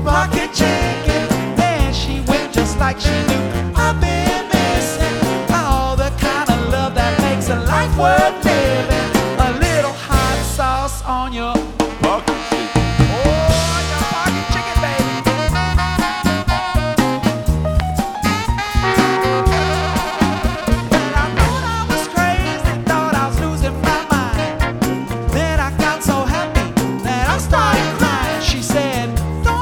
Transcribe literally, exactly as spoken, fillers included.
pocket chicken. And she went just like she knew. I've been missing all the kind of love that makes a life worth living.